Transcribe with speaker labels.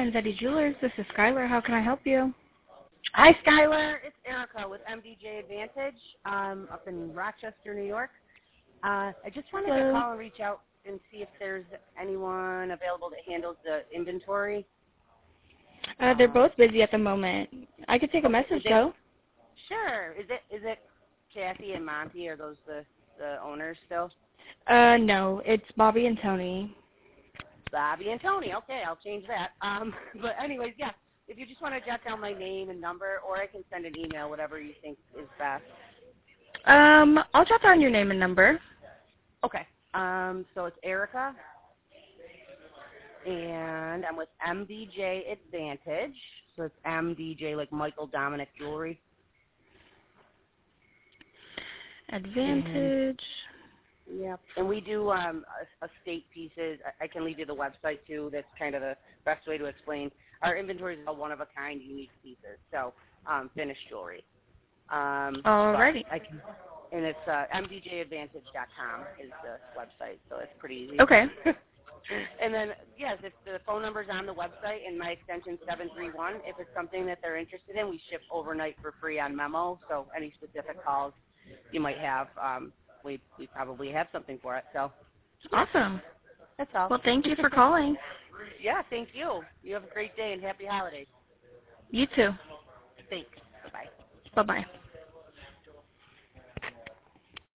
Speaker 1: Vanzetti Jewelers. This is Skylar. How can I help you?
Speaker 2: Hi, Skylar. It's Erica with MDJ Advantage up in Rochester, New York. I just wanted to call and reach out and see if there's anyone available that handles the inventory.
Speaker 1: They're both busy at the moment. I could take a message, though.
Speaker 2: Sure. Is it Kathy and Monty? Are those the owners still?
Speaker 1: No. It's Bobby and Tony.
Speaker 2: Bobby and Tony. Okay, I'll change that. But anyways, yeah. If you just want to jot down my name and number, or I can send an email, whatever you think is best.
Speaker 1: I'll jot down your name and number.
Speaker 2: Okay. So it's Erica, and I'm with MDJ Advantage. So it's MDJ, like Michael Dominic Jewelry.
Speaker 1: Advantage.
Speaker 2: Yeah. And we do estate pieces. I can leave you the website, too. That's kind of the best way to explain. Our inventory is all one-of-a-kind, unique pieces, so finished jewelry.
Speaker 1: Alrighty.
Speaker 2: And it's mdjadvantage.com is the website, so it's pretty easy.
Speaker 1: Okay.
Speaker 2: And then, yes, if the phone number's on the website and my extension's 731, if it's something that they're interested in, we ship overnight for free on memo, so any specific calls you might have, we probably have something for it. So
Speaker 1: Awesome.
Speaker 2: that's all.
Speaker 1: Well, thank you for calling.
Speaker 2: Yeah, thank you. You have a great day and happy holidays.
Speaker 1: You too.
Speaker 2: Thanks. Bye-bye.
Speaker 1: Bye-bye.